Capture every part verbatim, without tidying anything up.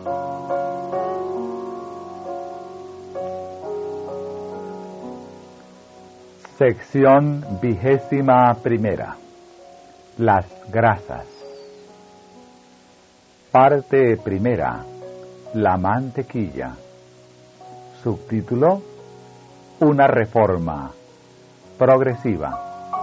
Sección vigésima primera. Las grasas. Parte primera. La mantequilla. Subtítulo: Una reforma progresiva.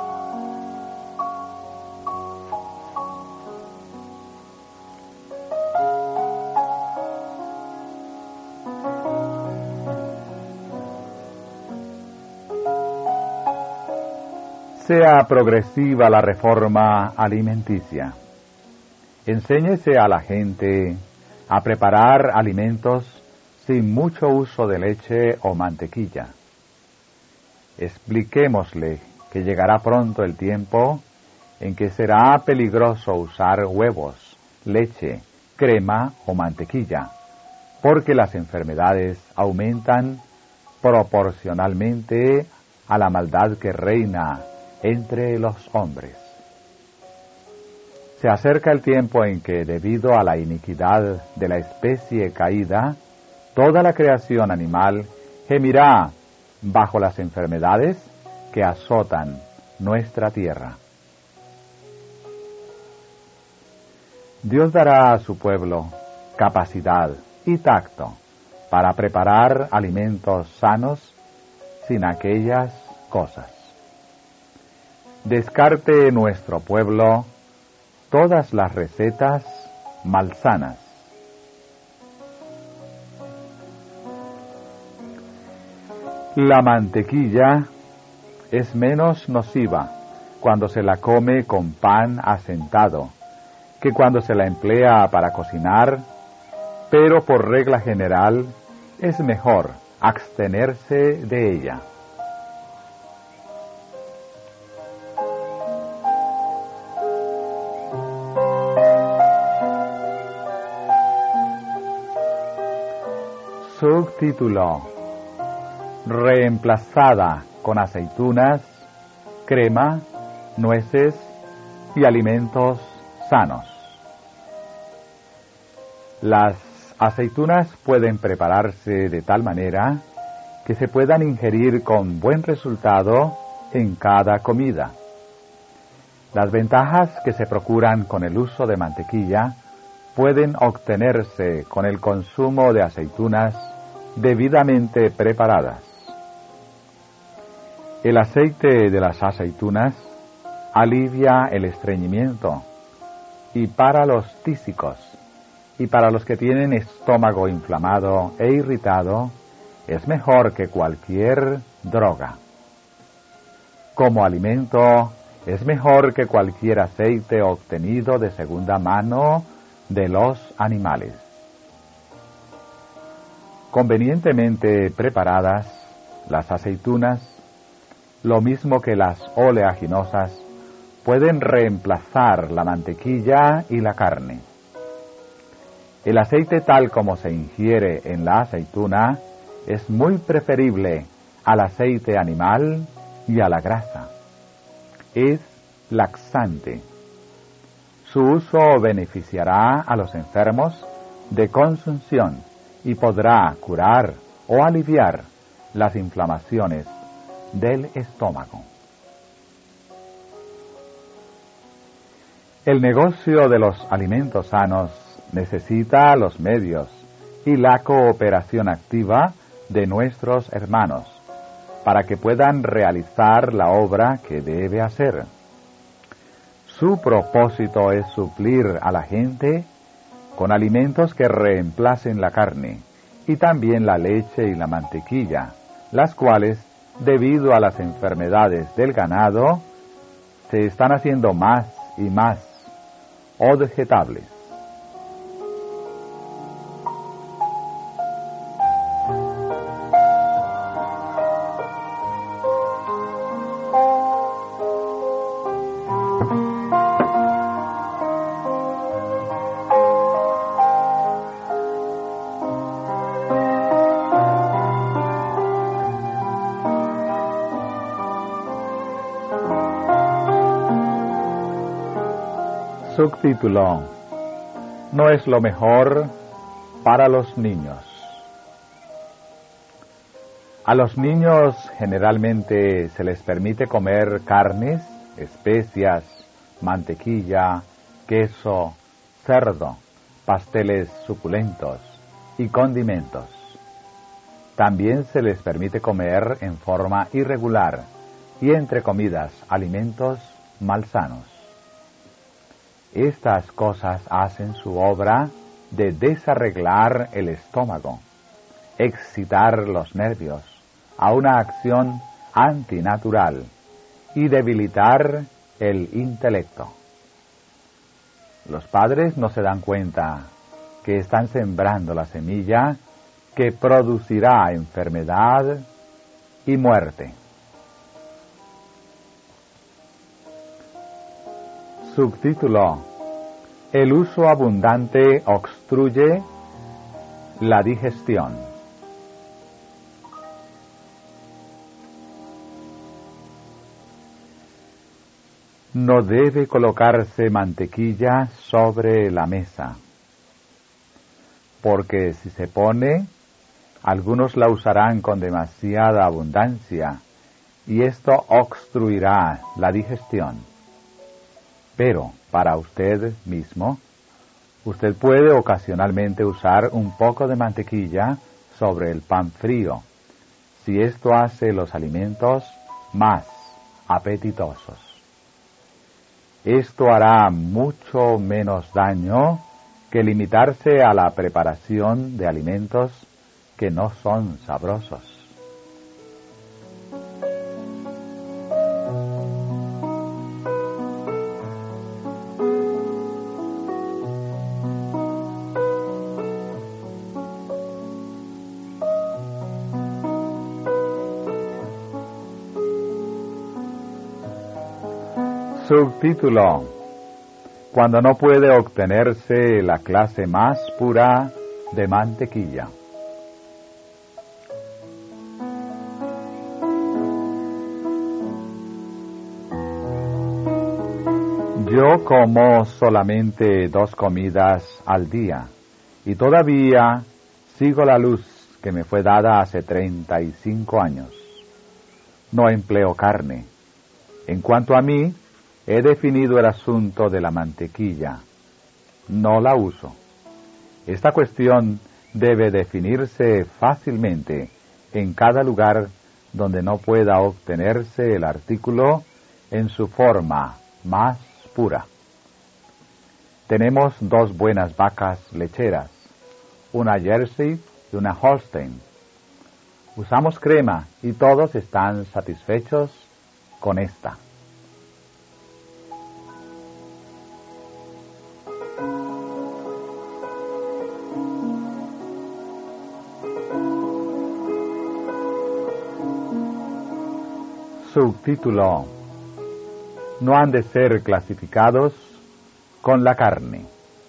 Sea progresiva la reforma alimenticia. Enséñese a la gente a preparar alimentos sin mucho uso de leche o mantequilla. Expliquémosle que llegará pronto el tiempo en que será peligroso usar huevos, leche, crema o mantequilla, porque las enfermedades aumentan proporcionalmente a la maldad que reina entre los hombres. Se acerca el tiempo en que, debido a la iniquidad de la especie caída, toda la creación animal gemirá bajo las enfermedades que azotan nuestra tierra. Dios dará a su pueblo capacidad y tacto para preparar alimentos sanos sin aquellas cosas. Descarte nuestro pueblo todas las recetas malsanas. La mantequilla es menos nociva cuando se la come con pan asentado que cuando se la emplea para cocinar, pero por regla general es mejor abstenerse de ella. Subtítulo: Reemplazada con aceitunas, crema, nueces y alimentos sanos. Las aceitunas pueden prepararse de tal manera que se puedan ingerir con buen resultado en cada comida. Las ventajas que se procuran con el uso de mantequilla pueden obtenerse con el consumo de aceitunas debidamente preparadas. El aceite de las aceitunas alivia el estreñimiento, y para los tísicos y para los que tienen estómago inflamado e irritado es mejor que cualquier droga. Como alimento es mejor que cualquier aceite obtenido de segunda mano de los animales. Convenientemente preparadas, las aceitunas, lo mismo que las oleaginosas, pueden reemplazar la mantequilla y la carne. El aceite tal como se ingiere en la aceituna es muy preferible al aceite animal y a la grasa. Es laxante. Su uso beneficiará a los enfermos de consunción y podrá curar o aliviar las inflamaciones del estómago. El negocio de los alimentos sanos necesita los medios y la cooperación activa de nuestros hermanos para que puedan realizar la obra que debe hacer. Su propósito es suplir a la gente con alimentos que reemplacen la carne y también la leche y la mantequilla, las cuales, debido a las enfermedades del ganado, se están haciendo más y más objetables. Subtítulo: No es lo mejor para los niños. A los niños generalmente se les permite comer carnes, especias, mantequilla, queso, cerdo, pasteles suculentos y condimentos. También se les permite comer en forma irregular y entre comidas alimentos malsanos. Estas cosas hacen su obra de desarreglar el estómago, excitar los nervios a una acción antinatural y debilitar el intelecto. Los padres no se dan cuenta que están sembrando la semilla que producirá enfermedad y muerte. Subtítulo: El uso abundante obstruye la digestión. No debe colocarse mantequilla sobre la mesa, porque si se pone, algunos la usarán con demasiada abundancia y esto obstruirá la digestión. Pero para usted mismo, usted puede ocasionalmente usar un poco de mantequilla sobre el pan frío, si esto hace los alimentos más apetitosos. Esto hará mucho menos daño que limitarse a la preparación de alimentos que no son sabrosos. Subtítulo: Cuando no puede obtenerse la clase más pura de mantequilla. Yo como solamente dos comidas al día y todavía sigo la luz que me fue dada hace treinta y cinco años. No empleo carne. En cuanto a mí, he definido el asunto de la mantequilla. No la uso. Esta cuestión debe definirse fácilmente en cada lugar donde no pueda obtenerse el artículo en su forma más pura. Tenemos dos buenas vacas lecheras, una Jersey y una Holstein. Usamos crema y todos están satisfechos con esta. Subtítulo: No han de ser clasificados con la carne.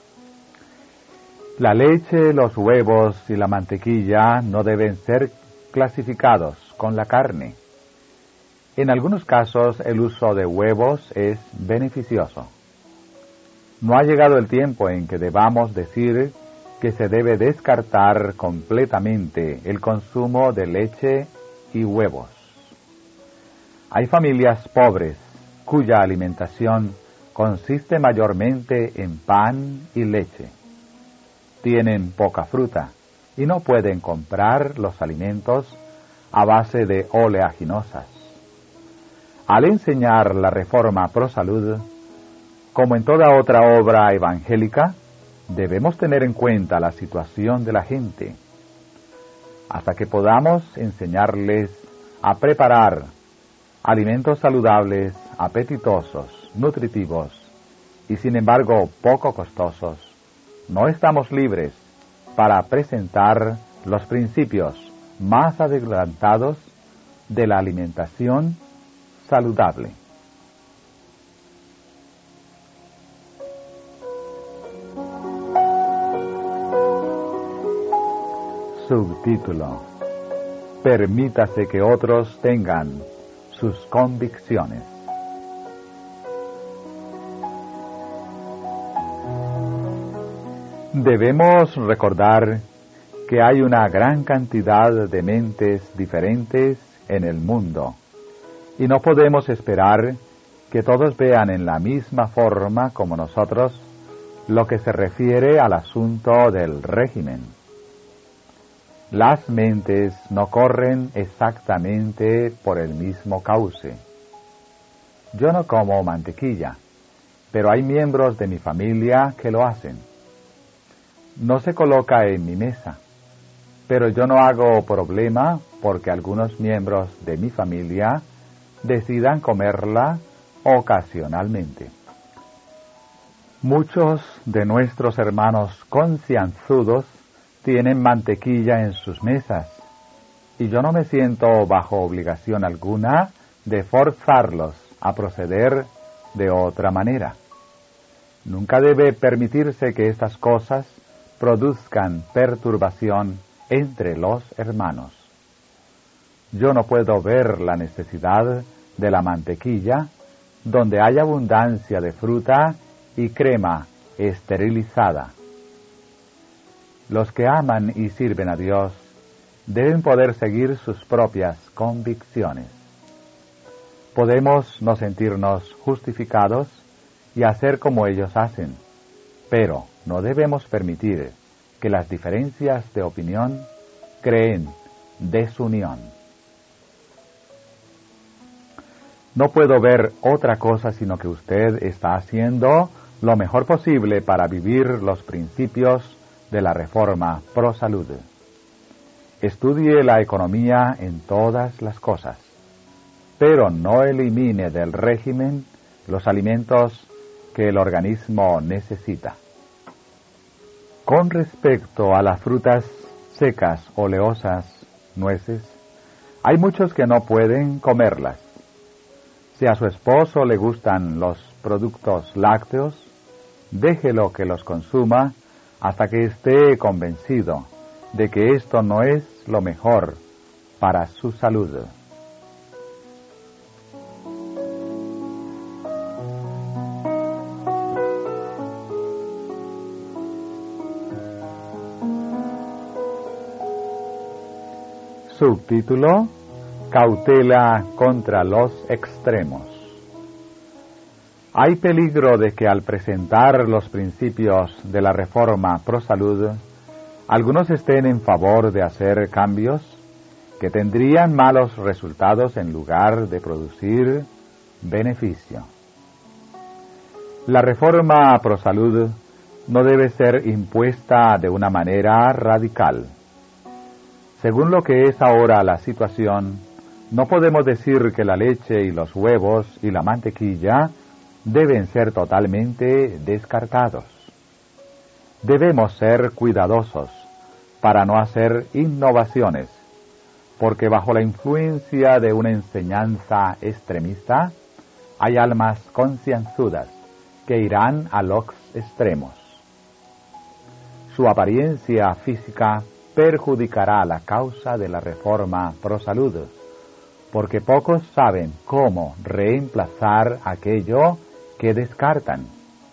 La leche, los huevos y la mantequilla no deben ser clasificados con la carne. En algunos casos el uso de huevos es beneficioso. No ha llegado el tiempo en que debamos decir que se debe descartar completamente el consumo de leche y huevos. Hay familias pobres cuya alimentación consiste mayormente en pan y leche. Tienen poca fruta y no pueden comprar los alimentos a base de oleaginosas. Al enseñar la Reforma Pro Salud, como en toda otra obra evangélica, debemos tener en cuenta la situación de la gente. Hasta que podamos enseñarles a preparar alimentos saludables, apetitosos, nutritivos y sin embargo poco costosos, no estamos libres para presentar los principios más adelantados de la alimentación saludable. Subtítulo: Permítase que otros tengan sus convicciones. Debemos recordar que hay una gran cantidad de mentes diferentes en el mundo y no podemos esperar que todos vean en la misma forma como nosotros lo que se refiere al asunto del régimen. Las mentes no corren exactamente por el mismo cauce. Yo no como mantequilla, pero hay miembros de mi familia que lo hacen. No se coloca en mi mesa, pero yo no hago problema porque algunos miembros de mi familia decidan comerla ocasionalmente. Muchos de nuestros hermanos concienzudos tienen mantequilla en sus mesas, y yo no me siento bajo obligación alguna de forzarlos a proceder de otra manera. Nunca debe permitirse que estas cosas produzcan perturbación entre los hermanos. Yo no puedo ver la necesidad de la mantequilla donde hay abundancia de fruta y crema esterilizada. Los que aman y sirven a Dios deben poder seguir sus propias convicciones. Podemos no sentirnos justificados y hacer como ellos hacen, pero no debemos permitir que las diferencias de opinión creen desunión. No puedo ver otra cosa sino que usted está haciendo lo mejor posible para vivir los principios de la reforma pro salud. Estudie la economía en todas las cosas, pero no elimine del régimen los alimentos que el organismo necesita. Con respecto a las frutas secas, oleosas, nueces, hay muchos que no pueden comerlas. Si a su esposo le gustan los productos lácteos, déjelo que los consuma hasta que esté convencido de que esto no es lo mejor para su salud. Subtítulo: Cautela contra los extremos. Hay peligro de que al presentar los principios de la reforma pro salud, algunos estén en favor de hacer cambios que tendrían malos resultados en lugar de producir beneficio. La reforma pro salud no debe ser impuesta de una manera radical. Según lo que es ahora la situación, no podemos decir que la leche y los huevos y la mantequilla deben ser totalmente descartados. Debemos ser cuidadosos para no hacer innovaciones, porque bajo la influencia de una enseñanza extremista, hay almas concienzudas que irán a los extremos. Su apariencia física perjudicará la causa de la reforma pro salud, porque pocos saben cómo reemplazar aquello que descartan.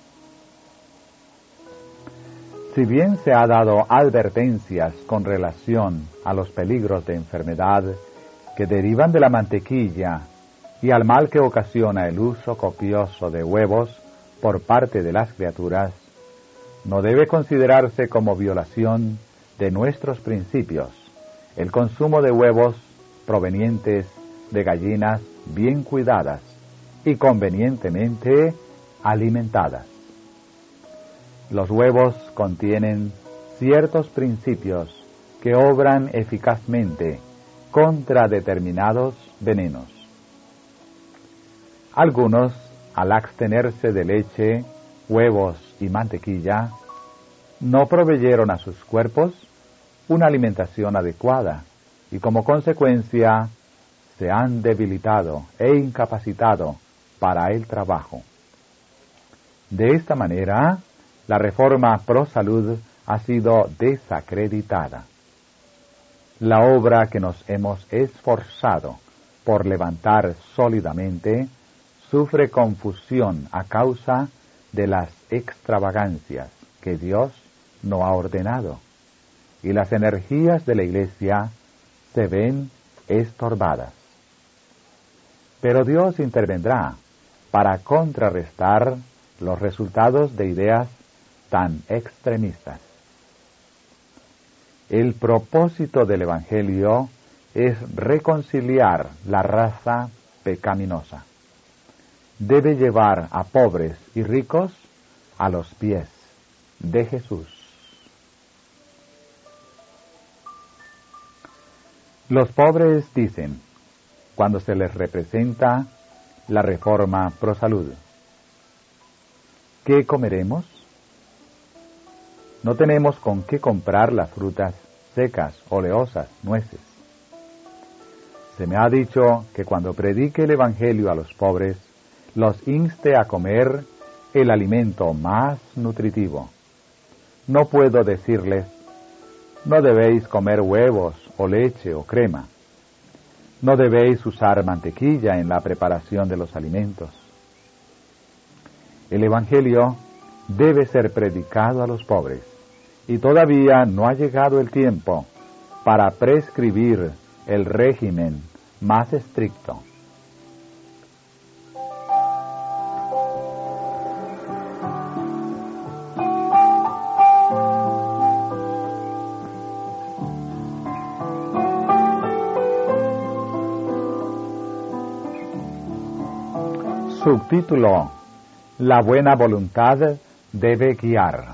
Si bien se ha dado advertencias con relación a los peligros de enfermedad que derivan de la mantequilla y al mal que ocasiona el uso copioso de huevos por parte de las criaturas, no debe considerarse como violación de nuestros principios el consumo de huevos provenientes de gallinas bien cuidadas y convenientemente alimentadas. Los huevos contienen ciertos principios que obran eficazmente contra determinados venenos. Algunos, al abstenerse de leche, huevos y mantequilla, no proveyeron a sus cuerpos una alimentación adecuada y como consecuencia se han debilitado e incapacitado para el trabajo. De esta manera, la reforma pro salud ha sido desacreditada. La obra que nos hemos esforzado por levantar sólidamente sufre confusión a causa de las extravagancias que Dios no ha ordenado, y las energías de la Iglesia se ven estorbadas. Pero Dios intervendrá para contrarrestar los resultados de ideas tan extremistas. El propósito del Evangelio es reconciliar la raza pecaminosa. Debe llevar a pobres y ricos a los pies de Jesús. Los pobres dicen, cuando se les representa la reforma pro salud: ¿qué comeremos? No tenemos con qué comprar las frutas secas, oleosas, nueces. Se me ha dicho que cuando predique el Evangelio a los pobres, los inste a comer el alimento más nutritivo. No puedo decirles, no debéis comer huevos o leche o crema. No debéis usar mantequilla en la preparación de los alimentos. El Evangelio debe ser predicado a los pobres, y todavía no ha llegado el tiempo para prescribir el régimen más estricto. Subtítulo: La buena voluntad debe guiar.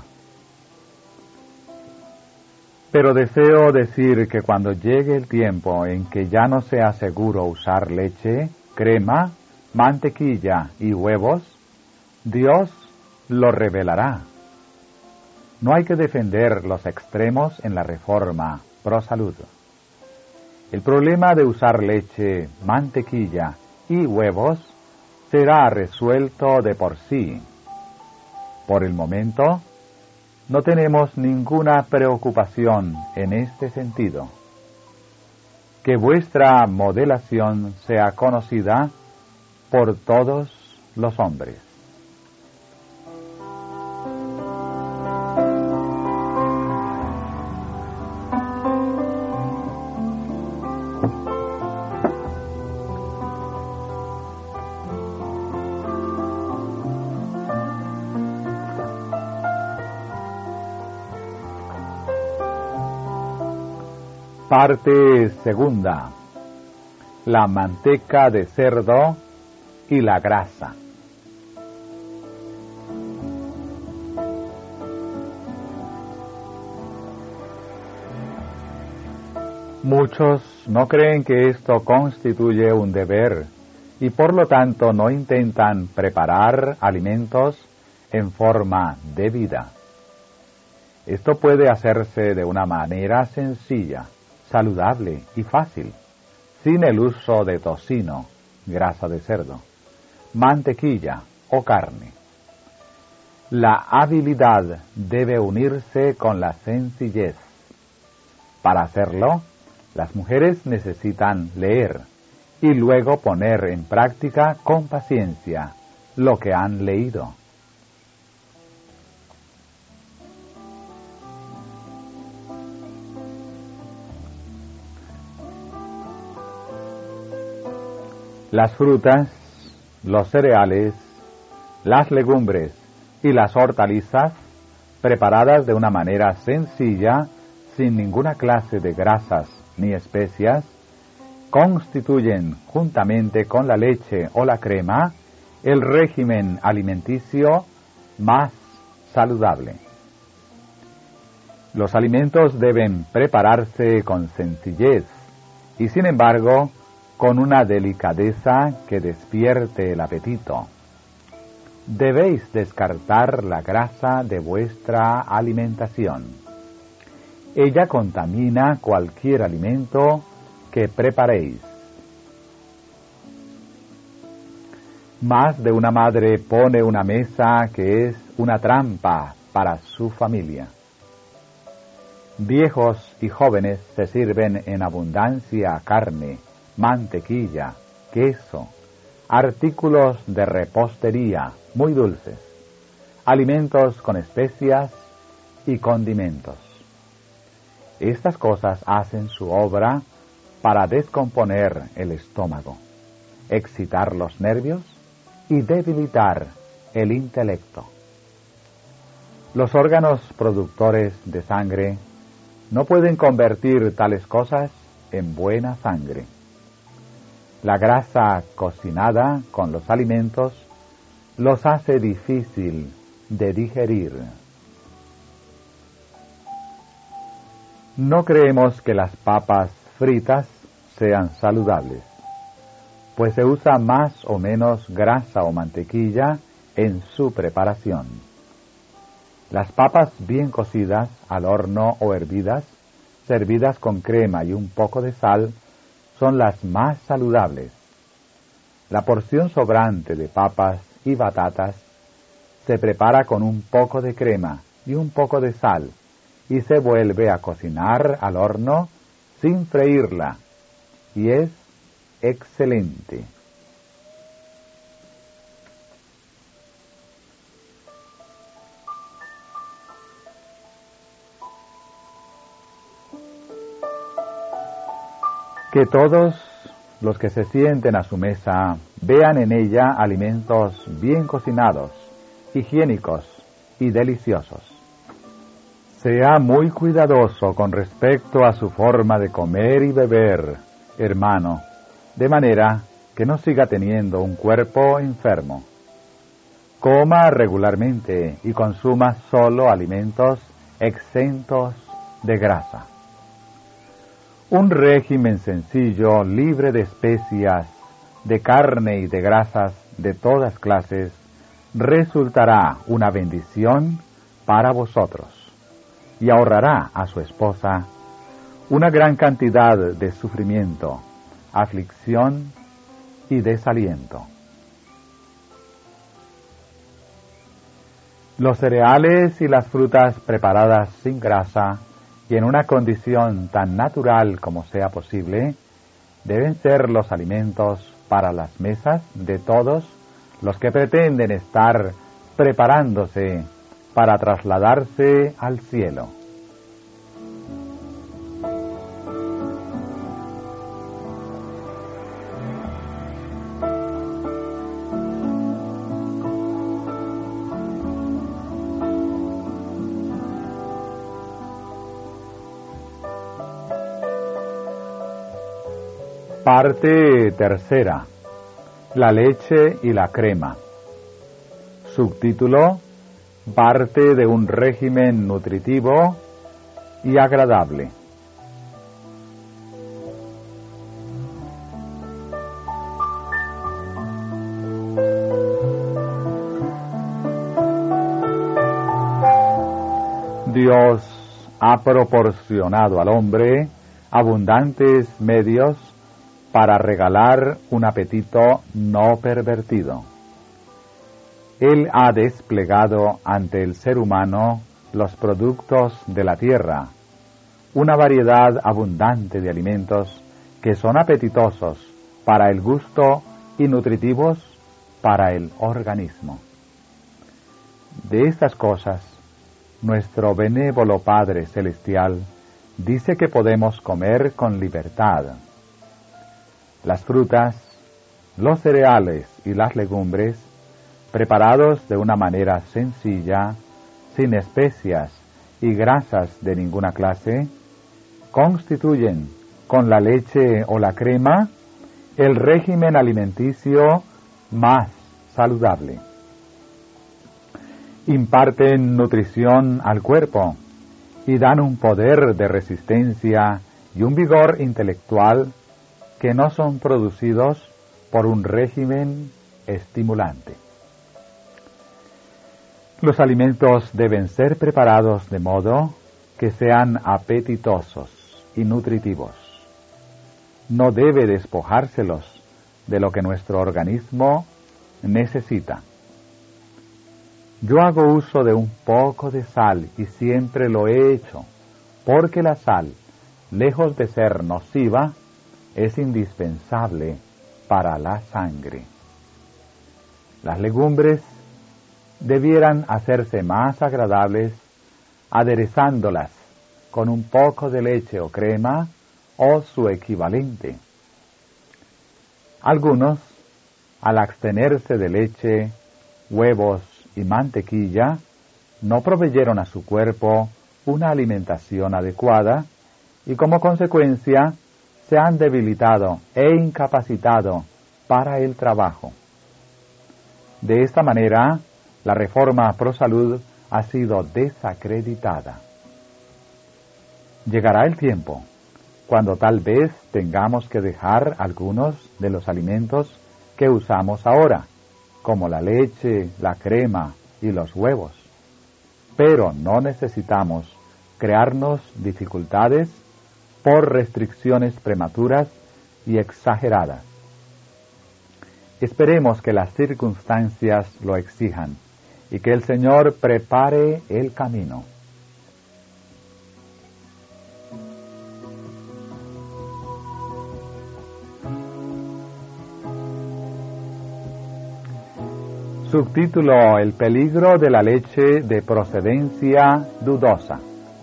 Pero deseo decir que cuando llegue el tiempo en que ya no sea seguro usar leche, crema, mantequilla y huevos, Dios lo revelará. No hay que defender los extremos en la reforma pro salud. El problema de usar leche, mantequilla y huevos será resuelto de por sí. Por el momento, no tenemos ninguna preocupación en este sentido. Que vuestra modelación sea conocida por todos los hombres. Parte segunda: la manteca de cerdo y la grasa. Muchos no creen que esto constituye un deber y por lo tanto no intentan preparar alimentos en forma debida. Esto puede hacerse de una manera sencilla, saludable y fácil, sin el uso de tocino, grasa de cerdo, mantequilla o carne. La habilidad debe unirse con la sencillez. Para hacerlo, las mujeres necesitan leer y luego poner en práctica con paciencia lo que han leído. Las frutas, los cereales, las legumbres y las hortalizas, preparadas de una manera sencilla, sin ninguna clase de grasas ni especias, constituyen, juntamente con la leche o la crema, el régimen alimenticio más saludable. Los alimentos deben prepararse con sencillez y, sin embargo, con una delicadeza que despierte el apetito. Debéis descartar la grasa de vuestra alimentación. Ella contamina cualquier alimento que preparéis. Más de una madre pone una mesa que es una trampa para su familia. Viejos y jóvenes se sirven en abundancia carne, mantequilla, queso, artículos de repostería muy dulces, alimentos con especias y condimentos. Estas cosas hacen su obra para descomponer el estómago, excitar los nervios y debilitar el intelecto. Los órganos productores de sangre no pueden convertir tales cosas en buena sangre. La grasa cocinada con los alimentos los hace difícil de digerir. No creemos que las papas fritas sean saludables, pues se usa más o menos grasa o mantequilla en su preparación. Las papas bien cocidas al horno o hervidas, servidas con crema y un poco de sal, son las más saludables. La porción sobrante de papas y batatas se prepara con un poco de crema y un poco de sal y se vuelve a cocinar al horno sin freírla, y es excelente. Que todos los que se sienten a su mesa vean en ella alimentos bien cocinados, higiénicos y deliciosos. Sea muy cuidadoso con respecto a su forma de comer y beber, hermano, de manera que no siga teniendo un cuerpo enfermo. Coma regularmente y consuma solo alimentos exentos de grasa. Un régimen sencillo, libre de especias, de carne y de grasas de todas clases, resultará una bendición para vosotros y ahorrará a su esposa una gran cantidad de sufrimiento, aflicción y desaliento. Los cereales y las frutas preparadas sin grasa y en una condición tan natural como sea posible, deben ser los alimentos para las mesas de todos los que pretenden estar preparándose para trasladarse al cielo. Parte tercera. La leche y la crema. Subtítulo: parte de un régimen nutritivo y agradable. Dios ha proporcionado al hombre abundantes medios para regalar un apetito no pervertido. Él ha desplegado ante el ser humano los productos de la tierra, una variedad abundante de alimentos que son apetitosos para el gusto y nutritivos para el organismo. De estas cosas, nuestro benévolo Padre Celestial dice que podemos comer con libertad. Las frutas, los cereales y las legumbres, preparados de una manera sencilla, sin especias y grasas de ninguna clase, constituyen, con la leche o la crema, el régimen alimenticio más saludable. Imparten nutrición al cuerpo y dan un poder de resistencia y un vigor intelectual que no son producidos por un régimen estimulante. Los alimentos deben ser preparados de modo que sean apetitosos y nutritivos. No debe despojárselos de lo que nuestro organismo necesita. Yo hago uso de un poco de sal y siempre lo he hecho, porque la sal, lejos de ser nociva, es indispensable para la sangre. Las legumbres debieran hacerse más agradables aderezándolas con un poco de leche o crema o su equivalente. Algunos, al abstenerse de leche, huevos y mantequilla, no proveyeron a su cuerpo una alimentación adecuada y como consecuencia se han debilitado e incapacitado para el trabajo. De esta manera, la reforma pro salud ha sido desacreditada. Llegará el tiempo cuando tal vez tengamos que dejar algunos de los alimentos que usamos ahora, como la leche, la crema y los huevos. Pero no necesitamos crearnos dificultades por restricciones prematuras y exageradas. Esperemos que las circunstancias lo exijan y que el Señor prepare el camino. Subtítulo: El peligro de la leche de procedencia dudosa.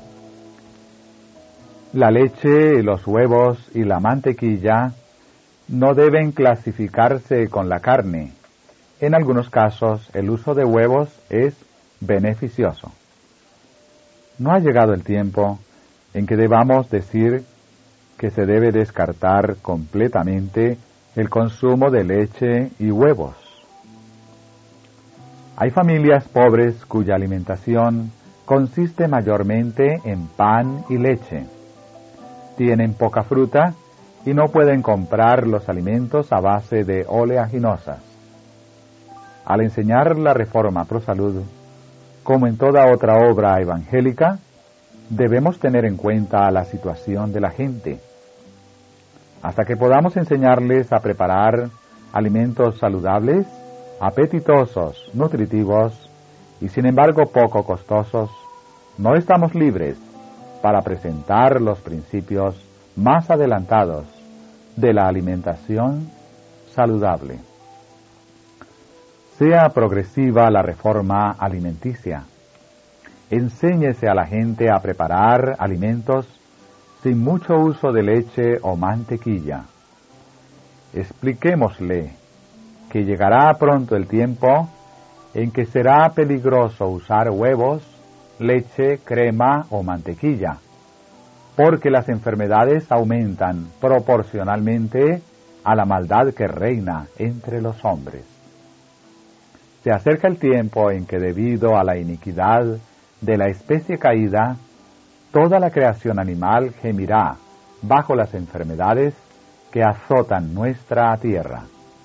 La leche, los huevos y la mantequilla no deben clasificarse con la carne. En algunos casos, el uso de huevos es beneficioso. No ha llegado el tiempo en que debamos decir que se debe descartar completamente el consumo de leche y huevos. Hay familias pobres cuya alimentación consiste mayormente en pan y leche. Tienen poca fruta y no pueden comprar los alimentos a base de oleaginosas. Al enseñar la reforma pro salud, como en toda otra obra evangélica, debemos tener en cuenta la situación de la gente. Hasta que podamos enseñarles a preparar alimentos saludables, apetitosos, nutritivos y sin embargo poco costosos, no estamos libres para presentar los principios más adelantados de la alimentación saludable. Sea progresiva la reforma alimenticia. Enséñese a la gente a preparar alimentos sin mucho uso de leche o mantequilla. Expliquémosle que llegará pronto el tiempo en que será peligroso usar huevos, leche, crema o mantequilla, porque las enfermedades aumentan proporcionalmente a la maldad que reina entre los hombres. Se acerca el tiempo en que, debido a la iniquidad de la especie caída, toda la creación animal gemirá bajo las enfermedades que azotan nuestra tierra.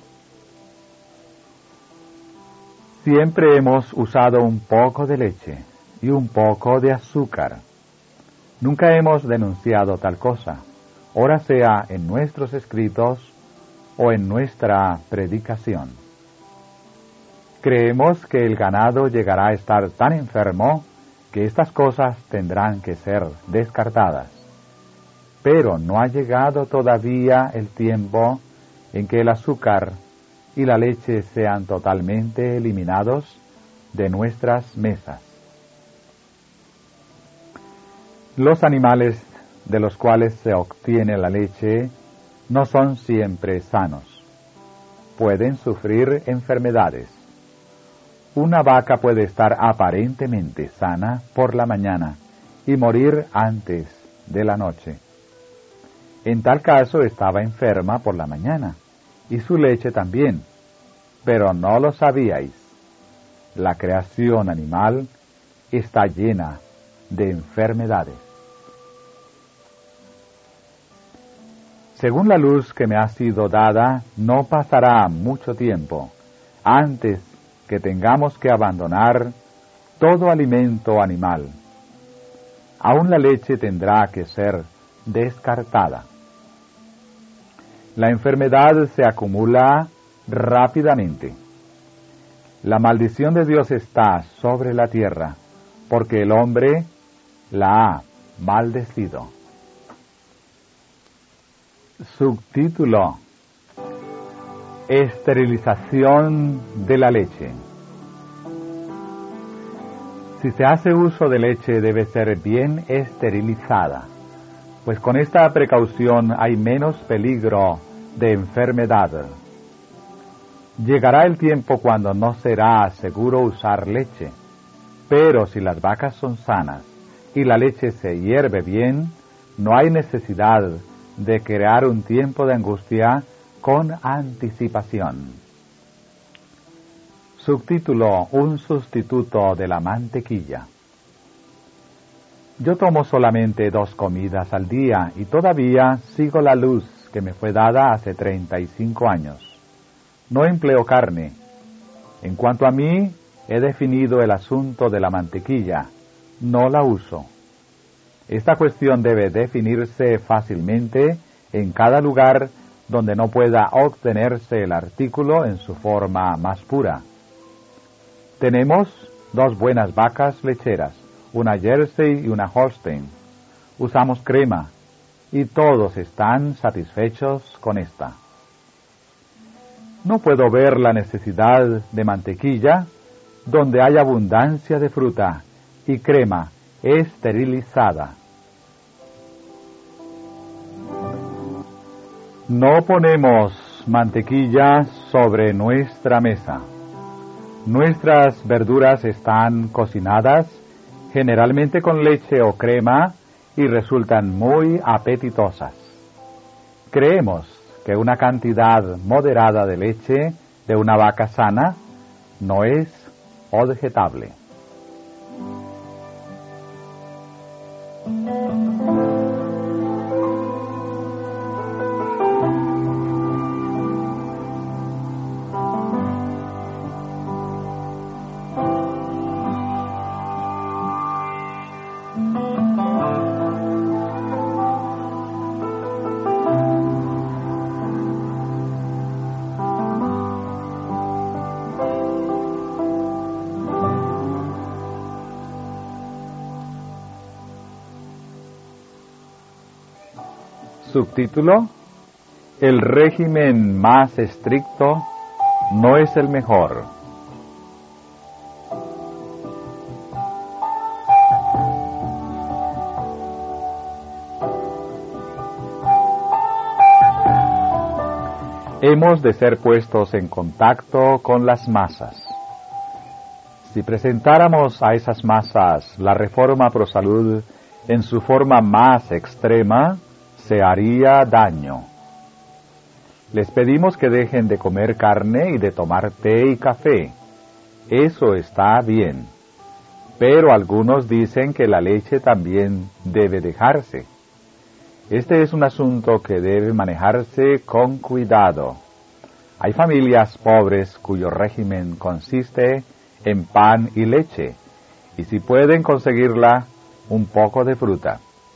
Siempre hemos usado un poco de leche y un poco de azúcar. Nunca hemos denunciado tal cosa, ora sea en nuestros escritos o en nuestra predicación. Creemos que el ganado llegará a estar tan enfermo que estas cosas tendrán que ser descartadas. Pero no ha llegado todavía el tiempo en que el azúcar y la leche sean totalmente eliminados de nuestras mesas. Los animales de los cuales se obtiene la leche no son siempre sanos. Pueden sufrir enfermedades. Una vaca puede estar aparentemente sana por la mañana y morir antes de la noche. En tal caso estaba enferma por la mañana, y su leche también, pero no lo sabíais. La creación animal está llena de enfermedades. Según la luz que me ha sido dada, no pasará mucho tiempo antes que tengamos que abandonar todo alimento animal. Aún la leche tendrá que ser descartada. La enfermedad se acumula rápidamente. La maldición de Dios está sobre la tierra, porque el hombre la ha maldecido. Subtítulo: Esterilización de la leche. Si se hace uso de leche debe ser bien esterilizada, pues con esta precaución hay menos peligro de enfermedad. Llegará el tiempo cuando no será seguro usar leche, pero si las vacas son sanas y la leche se hierve bien, no hay necesidad de crear un tiempo de angustia con anticipación. Subtítulo: Un sustituto de la mantequilla. Yo tomo solamente dos comidas al día y todavía sigo la luz que me fue dada hace treinta y cinco años. No empleo carne. En cuanto a mí, he definido el asunto de la mantequilla. No la uso. Esta cuestión debe definirse fácilmente en cada lugar donde no pueda obtenerse el artículo en su forma más pura. Tenemos dos buenas vacas lecheras, una Jersey y una Holstein. Usamos crema y todos están satisfechos con esta. No puedo ver la necesidad de mantequilla donde hay abundancia de fruta y crema esterilizada. No ponemos mantequilla sobre nuestra mesa. Nuestras verduras están cocinadas generalmente con leche o crema y resultan muy apetitosas. Creemos que una cantidad moderada de leche de una vaca sana no es objetable. Subtítulo: El régimen más estricto no es el mejor. Hemos de ser puestos en contacto con las masas. Si presentáramos a esas masas la Reforma Pro Salud en su forma más extrema, se haría daño. Les pedimos que dejen de comer carne y de tomar té y café. Eso está bien. Pero algunos dicen que la leche también debe dejarse. Este es un asunto que debe manejarse con cuidado. Hay familias pobres cuyo régimen consiste en pan y leche, y si pueden conseguirla, un poco de fruta.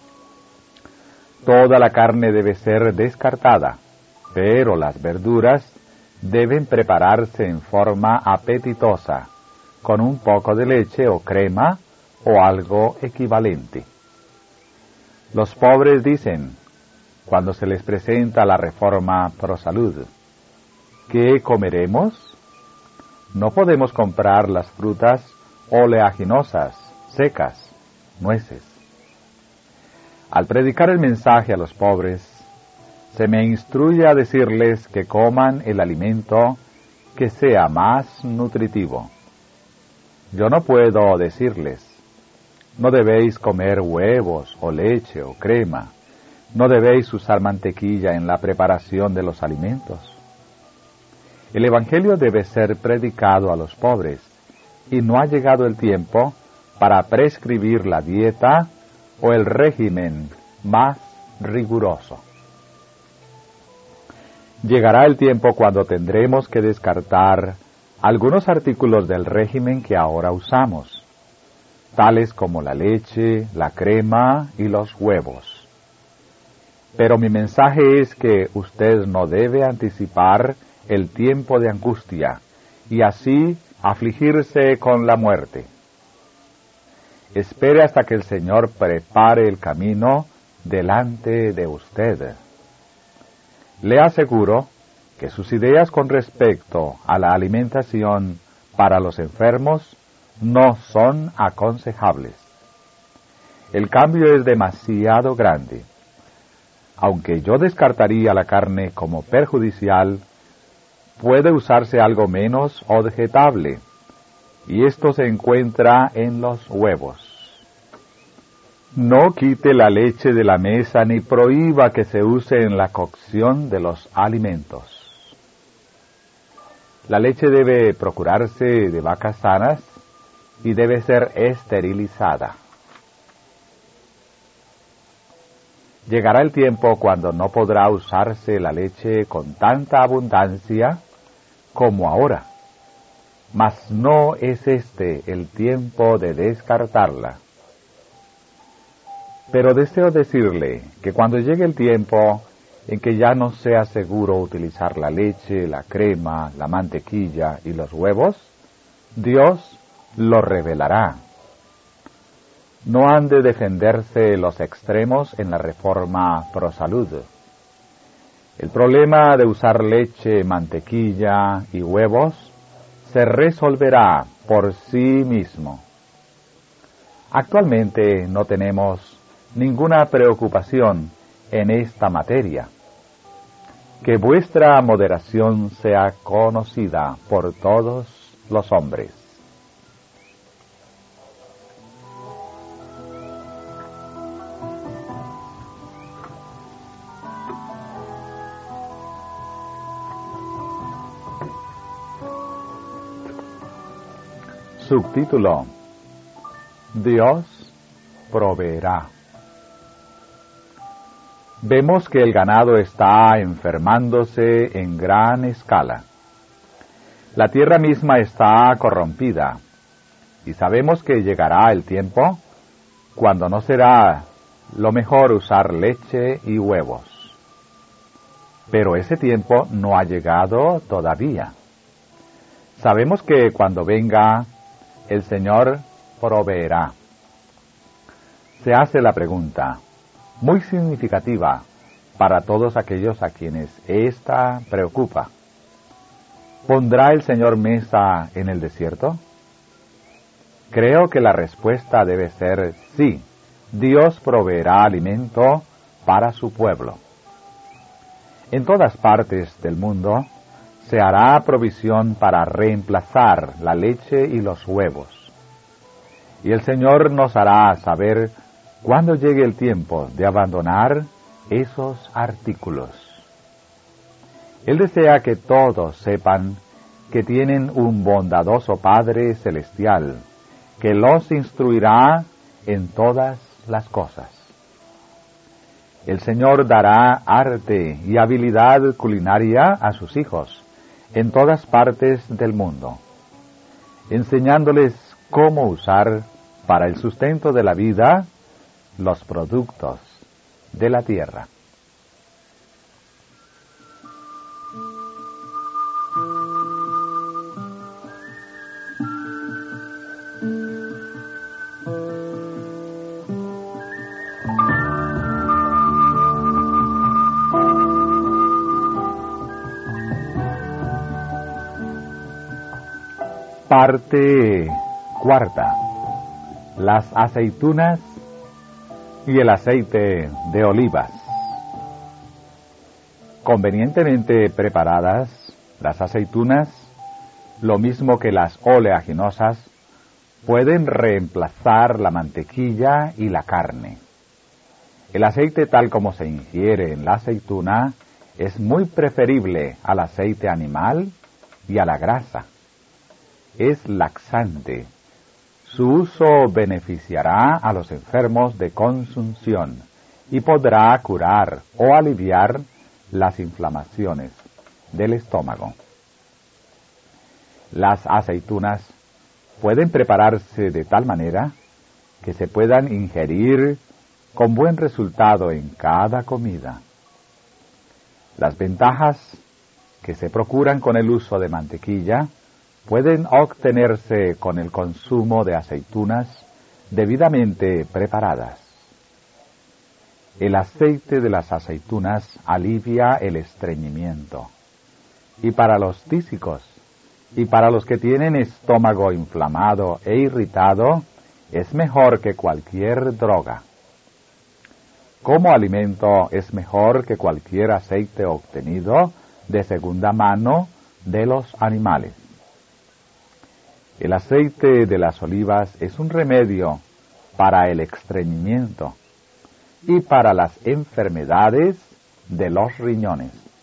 Toda la carne debe ser descartada, pero las verduras deben prepararse en forma apetitosa, con un poco de leche o crema o algo equivalente. Los pobres dicen, cuando se les presenta la Reforma Pro Salud, ¿qué comeremos? No podemos comprar las frutas oleaginosas, secas, nueces. Al predicar el mensaje a los pobres, se me instruye a decirles que coman el alimento que sea más nutritivo. Yo no puedo decirles, no debéis comer huevos o leche o crema, no debéis usar mantequilla en la preparación de los alimentos. El Evangelio debe ser predicado a los pobres, y no ha llegado el tiempo para prescribir la dieta o el régimen más riguroso. Llegará el tiempo cuando tendremos que descartar algunos artículos del régimen que ahora usamos, tales como la leche, la crema y los huevos. Pero mi mensaje es que usted no debe anticipar el tiempo de angustia y así afligirse con la muerte. Espere hasta que el Señor prepare el camino delante de usted. Le aseguro que sus ideas con respecto a la alimentación para los enfermos no son aconsejables. El cambio es demasiado grande. Aunque yo descartaría la carne como perjudicial, puede usarse algo menos objetable, y esto se encuentra en los huevos. No quite la leche de la mesa ni prohíba que se use en la cocción de los alimentos. La leche debe procurarse de vacas sanas y debe ser esterilizada. Llegará el tiempo cuando no podrá usarse la leche con tanta abundancia como ahora, mas no es este el tiempo de descartarla. Pero deseo decirle que cuando llegue el tiempo en que ya no sea seguro utilizar la leche, la crema, la mantequilla y los huevos, Dios lo revelará. No han de defenderse los extremos en la reforma pro salud. El problema de usar leche, mantequilla y huevos se resolverá por sí mismo. Actualmente no tenemos ninguna preocupación en esta materia. Que vuestra moderación sea conocida por todos los hombres. Subtítulo: Dios proveerá. Vemos que el ganado está enfermándose en gran escala. La tierra misma está corrompida, y sabemos que llegará el tiempo cuando no será lo mejor usar leche y huevos. Pero ese tiempo no ha llegado todavía. Sabemos que cuando venga, el Señor proveerá. Se hace la pregunta, muy significativa para todos aquellos a quienes ésta preocupa. ¿Pondrá el Señor mesa en el desierto? Creo que la respuesta debe ser sí. Dios proveerá alimento para su pueblo. En todas partes del mundo se hará provisión para reemplazar la leche y los huevos. Y el Señor nos hará saber cuándo llegue el tiempo de abandonar esos artículos. Él desea que todos sepan que tienen un bondadoso Padre Celestial, que los instruirá en todas las cosas. El Señor dará arte y habilidad culinaria a sus hijos en todas partes del mundo, enseñándoles cómo usar para el sustento de la vida los productos de la tierra. Parte cuarta. Las aceitunas y el aceite de olivas. Convenientemente preparadas, las aceitunas, lo mismo que las oleaginosas, pueden reemplazar la mantequilla y la carne. El aceite tal como se ingiere en la aceituna es muy preferible al aceite animal y a la grasa. Es laxante. Su uso beneficiará a los enfermos de consunción y podrá curar o aliviar las inflamaciones del estómago. Las aceitunas pueden prepararse de tal manera que se puedan ingerir con buen resultado en cada comida. Las ventajas que se procuran con el uso de mantequilla pueden obtenerse con el consumo de aceitunas debidamente preparadas. El aceite de las aceitunas alivia el estreñimiento y para los tísicos y para los que tienen estómago inflamado e irritado, es mejor que cualquier droga. Como alimento es mejor que cualquier aceite obtenido de segunda mano de los animales. El aceite de las olivas es un remedio para el estreñimiento y para las enfermedades de los riñones.